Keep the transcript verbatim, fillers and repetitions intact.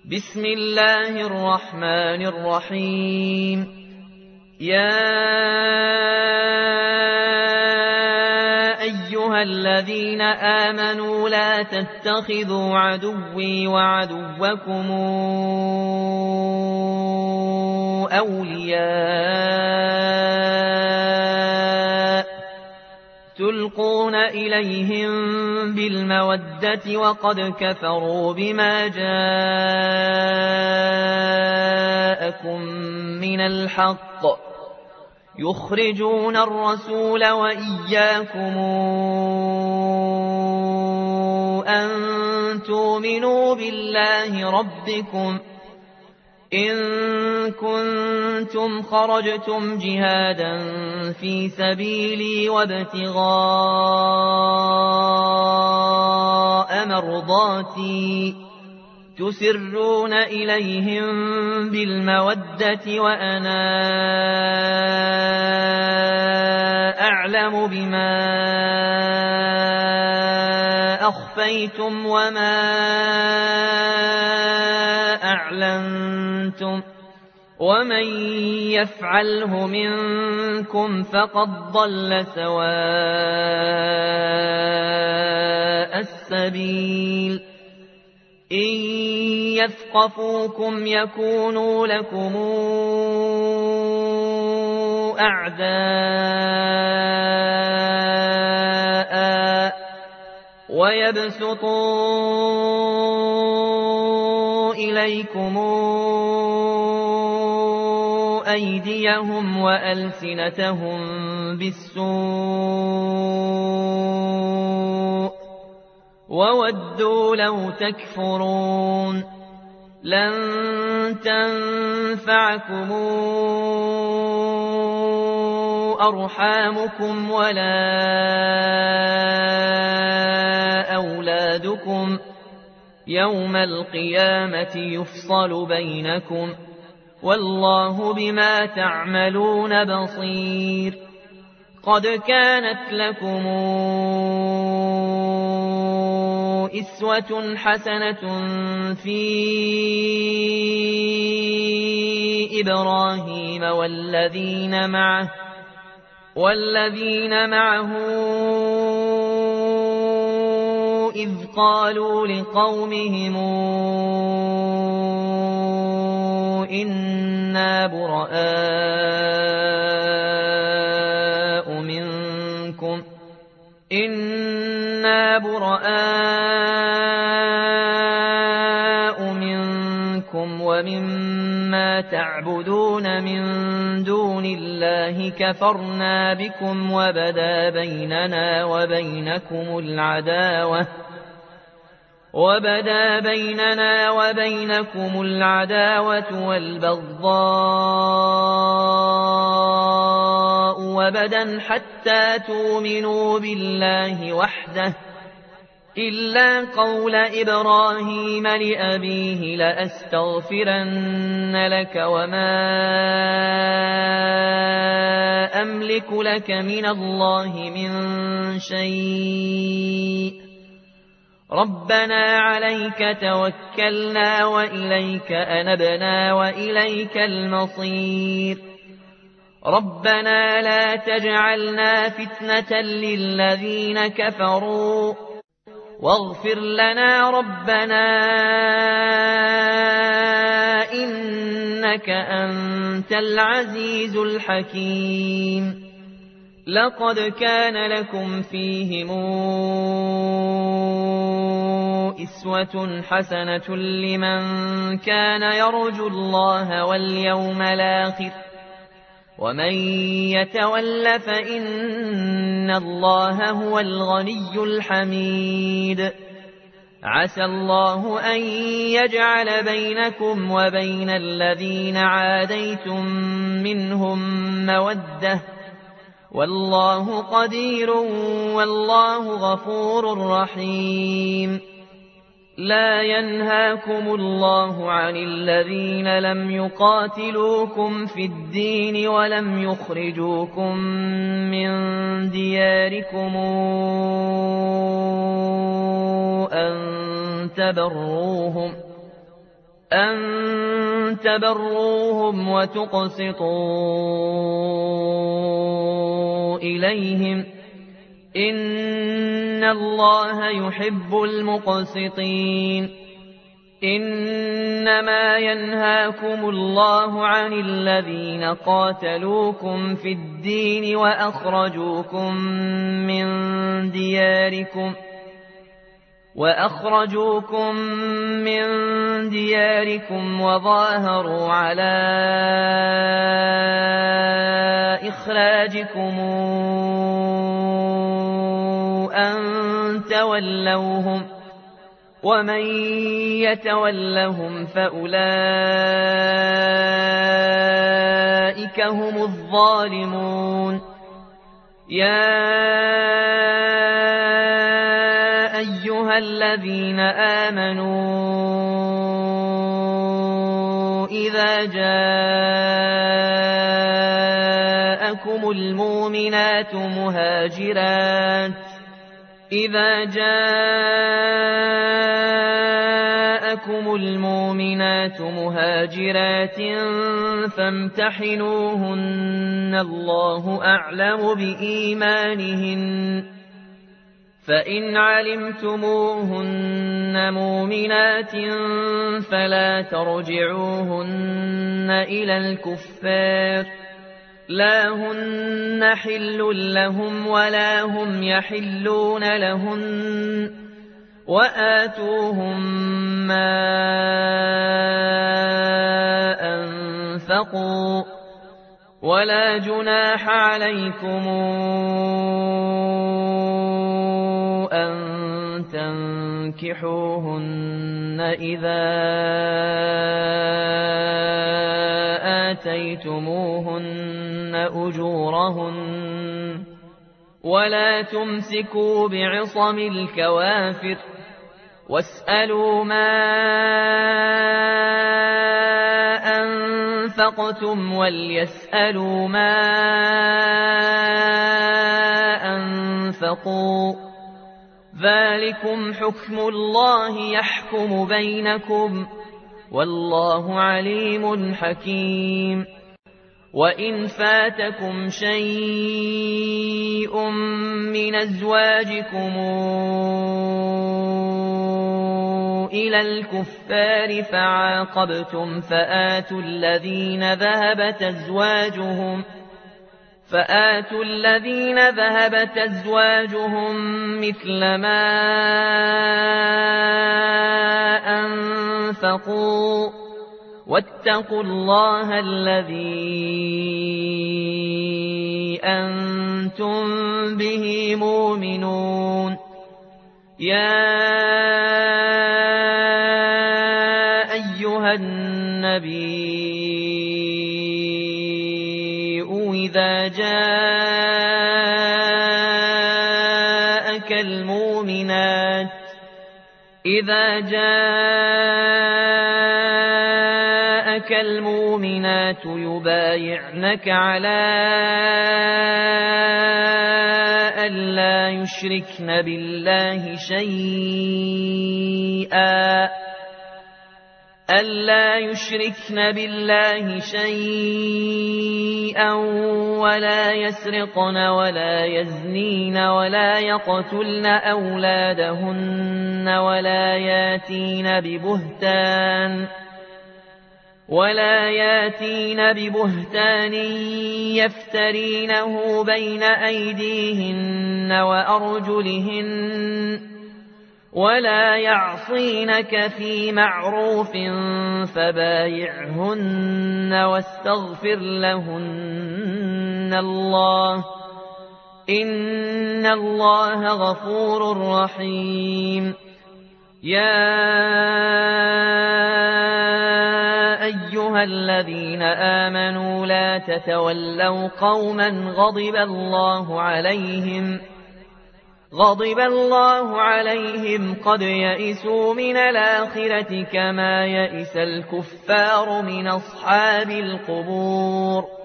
بسم الله الرحمن الرحيم. يا أيها الذين آمنوا لا تتخذوا عدوي وعدوكم أولياء تلقون إليهم بالمودة وقد كفروا بما جاءكم من الحق يخرجون الرسول وإياكم أن تؤمنوا بالله ربكم إن كنتم خرجتم جهادا في سبيلي وابتغاء مرضاتي تسرون إليهم بالمودة وأنا أعلم بما أخفيتم وما أعلنتم ومن يفعله منكم فقد ضل سواء السبيل إن يثقفوكم يكونوا لكم أعداء ويبسطوا إليكم أيديهم وألسنتهم بالسوء وودوا لو تكفرون لن تنفعكم أرحامكم ولا أولادكم يوم القيامة يفصل بينكم والله بما تعملون بصير. قد كانت لكم أسوة حسنة في إبراهيم والذين معه والذين معه إذ قالوا لقومهم إنا براء منكم إنا براء منكم ومما تعبدون من دون الله كفرنا بكم وبدا بيننا وبينكم العداوة وبدا بيننا وبينكم العداوة والبغضاء وبدا حتى تؤمنوا بالله وحده إلا قول إبراهيم لأبيه لأستغفرن لك وما أملك لك من الله من شيء ربنا عليك توكلنا وإليك أنبنا وإليك المصير ربنا لا تجعلنا فتنة للذين كفروا واغفر لنا ربنا إنك أنت العزيز الحكيم. لقد كان لكم فيهم أسوة حسنة لمن كان يرجو الله واليوم الآخر ومن يتول فإن الله هو الغني الحميد. عسى الله أن يجعل بينكم وبين الذين عاديتم منهم مودة والله قدير والله غفور رحيم. لا ينهاكم الله عن الذين لم يقاتلوكم في الدين ولم يخرجوكم من دياركم أن تبروهم أن تبروهم وتقسطوا إليهم إن الله يحب المقسطين إنما ينهاكم الله عن الذين قاتلوكم في الدين وأخرجوكم من دياركم وأخرجوكم من دياركم وظاهروا على إخراجكم أن تولوهم ومن يتولهم فأولئك هم الظالمون يا أيها الذين آمنوا إذا جاءكم المؤمنات مهاجرات إذا جاءكم المؤمنات مهاجرات فامتحنوهن الله أعلم بإيمانهن فإن علمتموهن مؤمنات فلا ترجعوهن إلى الكفار لا هن حل لهم ولا هم يحلون لهن وآتوهم ما أنفقوا ولا جناح عليكم أن تنكحوهن إذا آتيتموهن أجورهن ولا تمسكوا بعصم الكوافر واسألوا ما أنفقتم وليسألوا ما أنفقوا ذلكم حكم الله يحكم بينكم والله عليم حكيم وإن فاتكم شيء من أزواجكم إلى الكفار فعاقبتم فآتوا الذين ذهبت أزواجهم فآتوا الذين ذهبت أزواجهم مثل ما أنفقوا واتقوا الله الذي أنتم به مؤمنون يا أيها النبي إذا جاءك المؤمنات إذا جاءك المؤمنات يبايعنك على ألا يشركن بالله شيئا ألا يشركن بالله شيئا ولا يسرقن ولا يزنين ولا يقتلن أولادهن ولا ياتين ببهتان ولا ياتين ببهتان يفترينه بين أيديهن وأرجلهن ولا يعصينك في معروف فبايعهن واستغفر لهن الله إن الله غفور رحيم يا أيها الذين آمنوا لا تتولوا قوما غضب الله عليهم غضب الله عليهم قد يئسوا من الآخرة كما يئس الكفار من أصحاب القبور